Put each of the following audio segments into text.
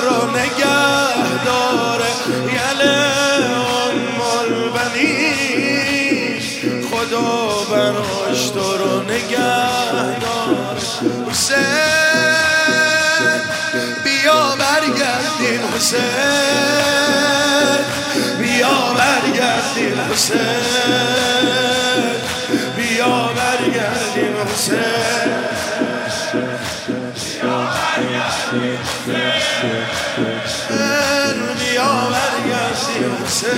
رو نگه داره، یله ام البنین خدا براش تو رو نگه داره. حسین بیا برگردیم، حسین بیا برگردیم، حسین بیا برگردیم، حسین بیا برگردیم، بیا برگردیم،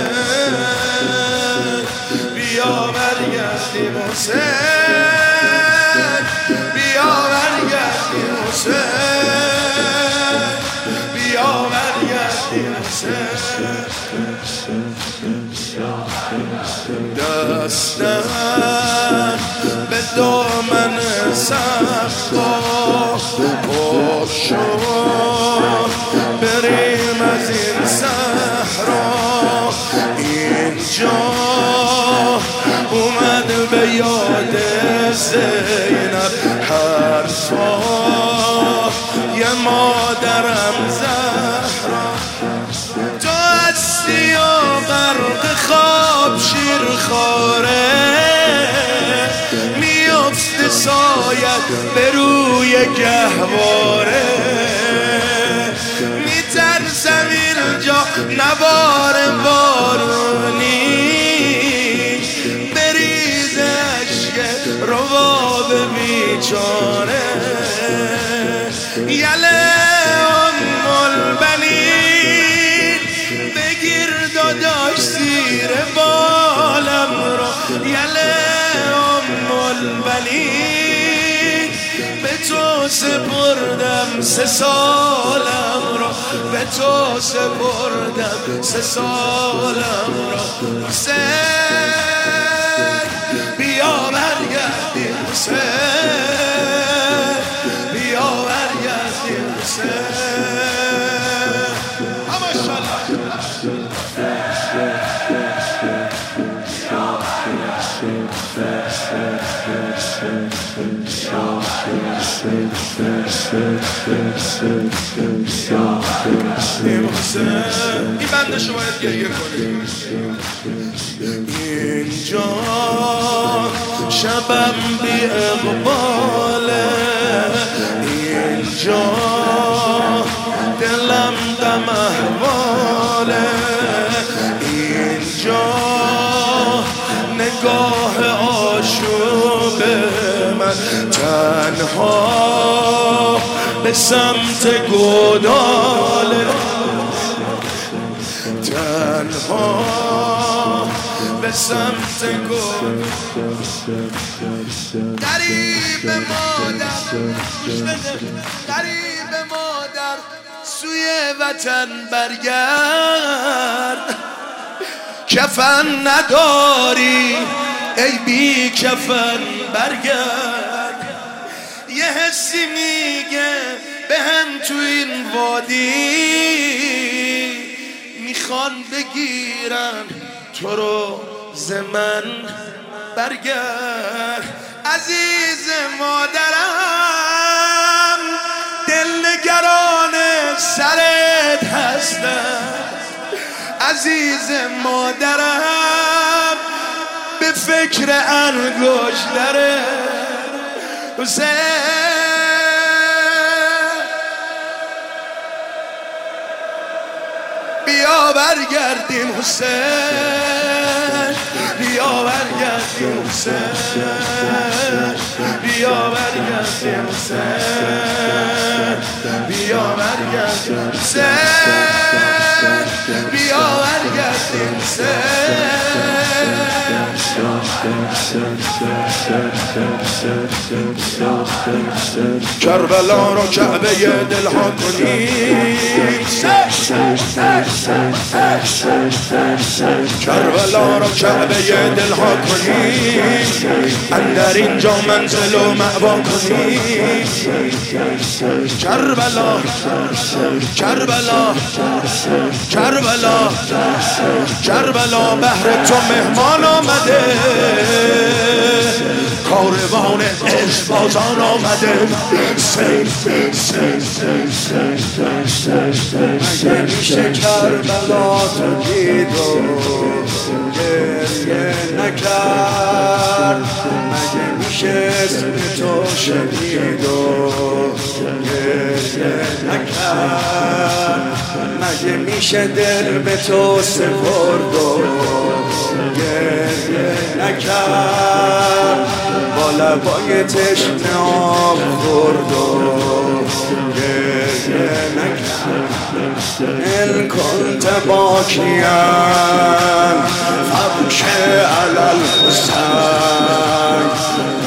حسین بیا برگردیم، حسین بیا برگردیم، حسین بیا برگردیم، حسین دستم به دامن صفا باشم، بریم از این صحرا. اینجا اومد به یاد زینب حرفا، یه مادرم زهرا. تو هستی و غرق خواب شیرخواره، میفته سایت به روی گهواره. میترسم اینجا نبار بارونی، بریز اشک رباب بیچاره. یله ام البنین بگیر داداش زیر بالم رو، یله ام البنین به تو سپردم 3 سالم رو، به تو سپردم 3 سالم رو. حسین بیا برگردیم، حسین بیا برگردیم، حسین ماشاءالله. این بنده شما باید گریه کنید. اینجا شبم بی اقباله، اینجا دلم غم احواله، اینجا نگاه آشوب من تنها به سمت گوداله، تنها به سمت گوداله. غریب مادر غریب مادر سوی وطن برگرد، کفن نداری ای بی کفن برگرد. یه حسی میگه به هم تو این وادی، میخوان بگیرن تو رو زمن برگرد. عزیز مادرم دلنگران سرت هستم، عزیز مادرم به فکر انگشتره. حسین بیا برگردیم، حسین بیا برگردیم، حسین بیا برگردیم، حسین بیا برگردیم، حسین بیا برگردیم، کربلا رو کعبه دلها کنی، کربلا رو کعبه دلها کنی، اندر اینجا منزل و مأوا کنی. کربلا کربلا کربلا کربلا بهر تو مهمان آمده، کاروان عشق بازان آمده. مگه میشه کربلا تو دید و گریه نکرد مگه میشه اسم تو شنید و گریه نکرد مگه میشه دل به تو سپرد و گریه نکرد با لبای تشنه آب خورد و گریه نکرد ان کنت باکیا فابکی علی الحسین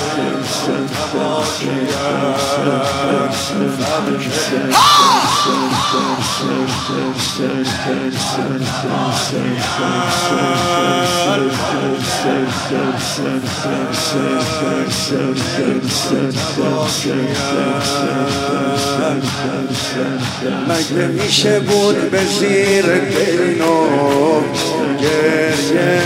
مگه میشه بود به زیر دینو گریه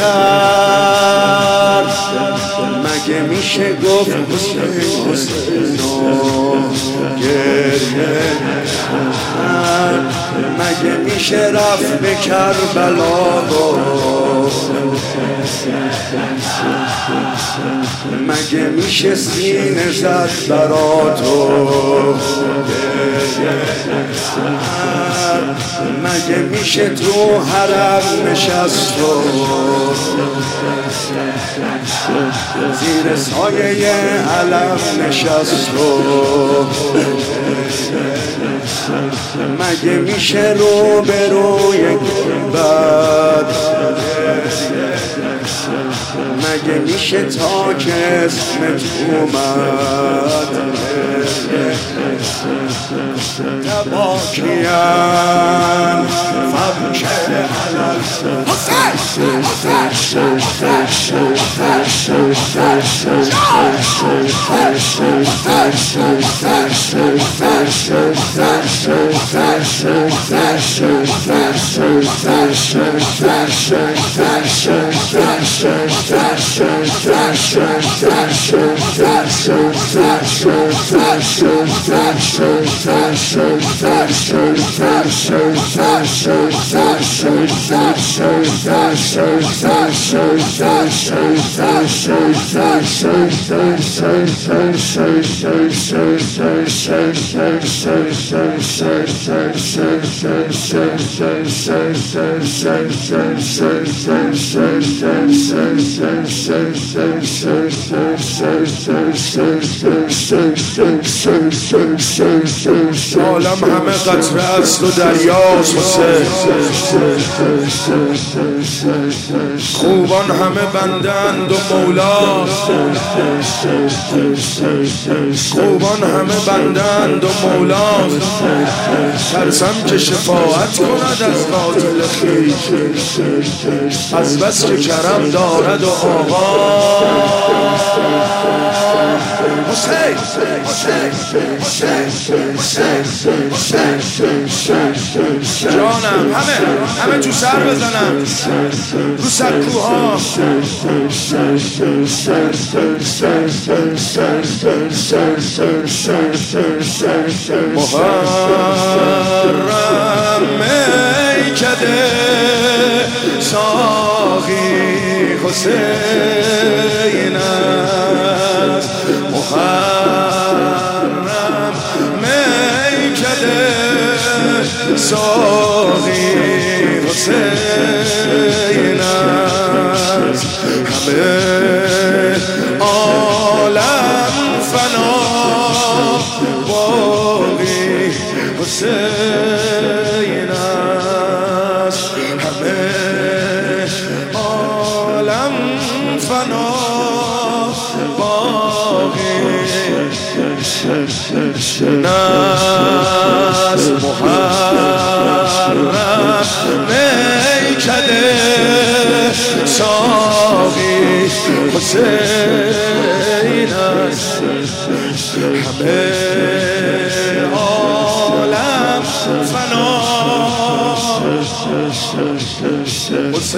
نکرد مگه میشه گفت حسین حسینو گریه نکرد مگه میشه رفت به کربلا مگه میشه سینه زد برا تو مگه میشه تو حرم نشست و زیر سایه علم نشست و مگه میشه رو به روی گنبد مگه میشه تا که اسمت اومد تباکیان فابکی علل عالم همه قطره است و دریاست حسین خوبان همه بندند و مولاست خوبان همه بندند و مولاست ترسم که شفاعت کند از قاتل خویش از بس که کرم دارد و آقا حسین جانم همه تو سر بزنم رو سکوها محرم میکده ساقی حسین است محرم میکده ساقی حسین است همه عالم فنا باقی حسین است همه عالم فنا باقی ناز محرم میکده ساقی حسین است همه عالم فنا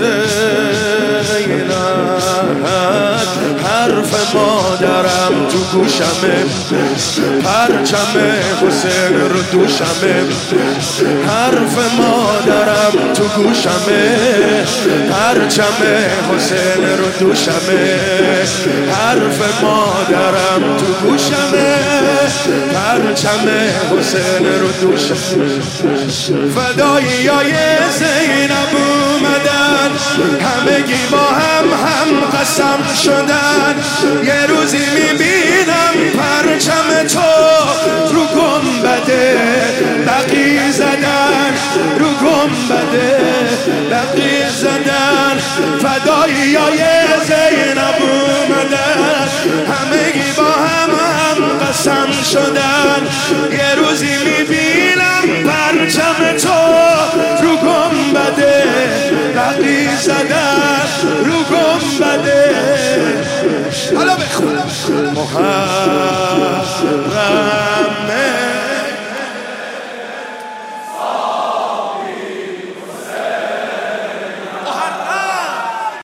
حسین است حرف مادرم تو گوشمه، پرچم حسین رو دوشمه، حرف مادرم تو گوشمه، پرچم حسین رو دوشمه، حرف مادرم تو گوشمه، پرچم حسین رو دوشمه. فداییای زینب اومدن، همگی با هم قسم شدن، یه روزی میبینم پرچم تو رو گنبده بقی زدن، رو گنبده بقی زدن. فداییای زینب اومدن، همگی با هم قسم شدن، یه روزی میبینم پرچم تو رو گنبده بقی زدن، رو گنبده. حالا بخون. محمد